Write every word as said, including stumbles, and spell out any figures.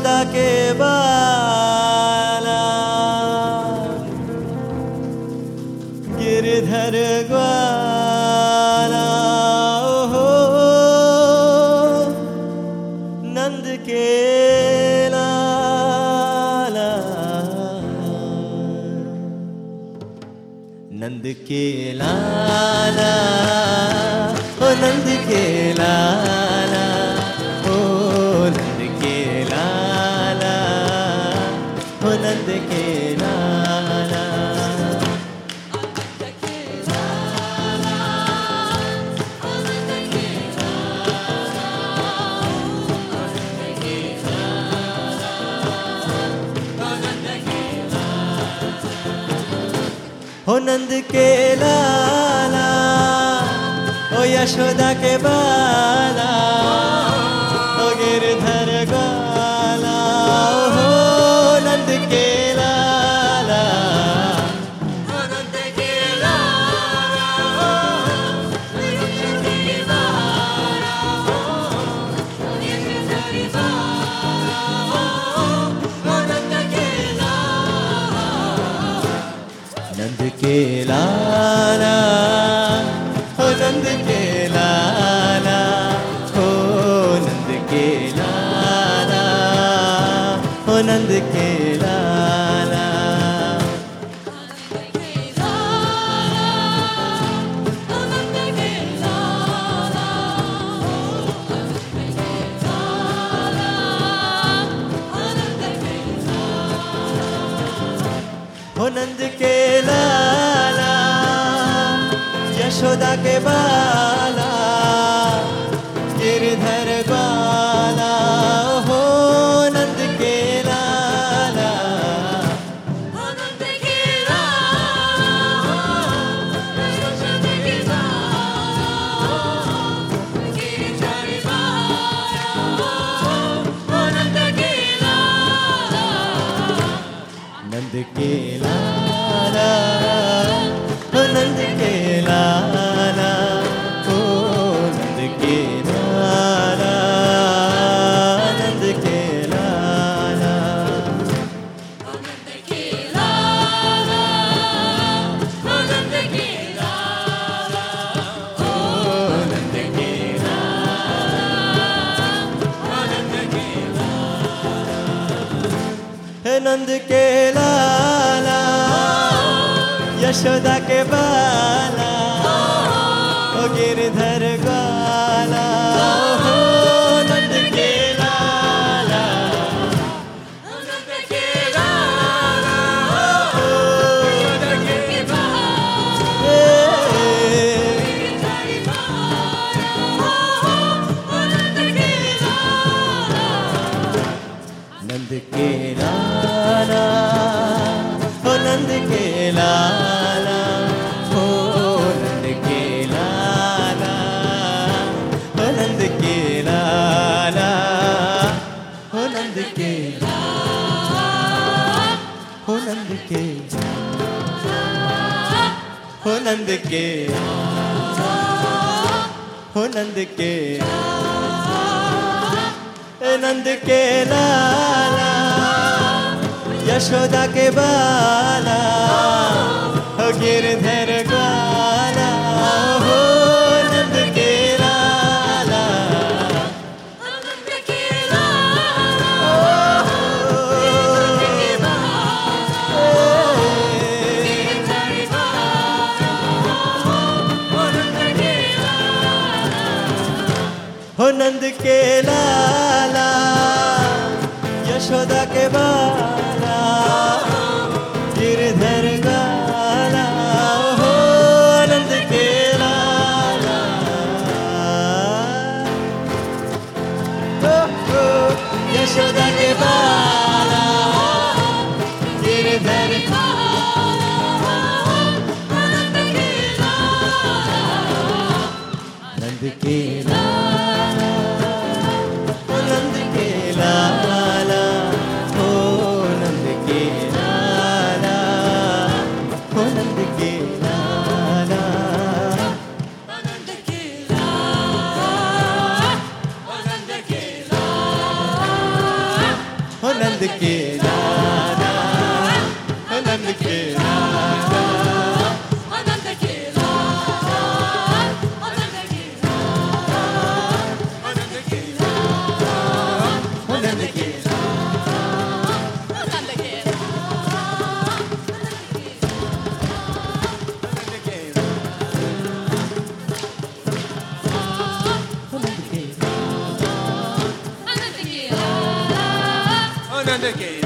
यशोदा के बाला गिरधर ग्वाला हो नंद के लाला नंद के लाला ओ नंद के लाला ओ नंद के लाला ओ नंद के लाला हो नंद के लाला ओ यशोदा के बाला ओ गिरधर ग्वाला हो नंद के लाला ओ नंद के लाला ओ यशोदा के बाला ओ यशोदा के बाला ओ नंद के लाला नंद के लाला ओ नंद के लाला ओ नंद के लाला ओ नंद के लाला हो नंद के लाला यशोदा के बाला गिरधर ग्वाला हो नंद के लाला ओ नंद के लाला ओ यशोदा के बाला ओ गिरधर ग्वाला ओ नंद के लाला नंद के लाला ओ नंद के लाला ओ नंद के लाला नंद के लाला ओ नंद के लाला ओ नंद के लाला ओ नंद के ओ नंद के हे नंद के लाला यशोदा के बाला ओ गिरधर ग्वाला हो नंद के लाला ओ नंद के लाला ओ नंद के बाला गिरधर ग्वाला ओ नंद के लाला नंद के लाला ओ नंद के लाला ओ नंद के लाला ओ नंद के लाला ओ नंद के ओ नंद के ओ नंद के ओ नंद के ए नंद के लाला यशोदा के बाला ओ गिरधर ग्वाला हो नंद के लाला ओ नंद के लाला ओ यशोदा के बाला गिरधर ग्वाला ओ नंद के लाला हो नंद के लाला यशोदा के बाला गिरधर ग्वाला हो नंद के लाला हो, हो, यशोदा के बाला गिरधर नंद के लाला ओ नंद के लाला ओ नंद के लाला ओ नंद के लाला आनंद के लाला, आनंद के लाला, आनंद के लाला, आनंद के लाला, आनंद के आनंद के आनंद के आनंद के आनंद के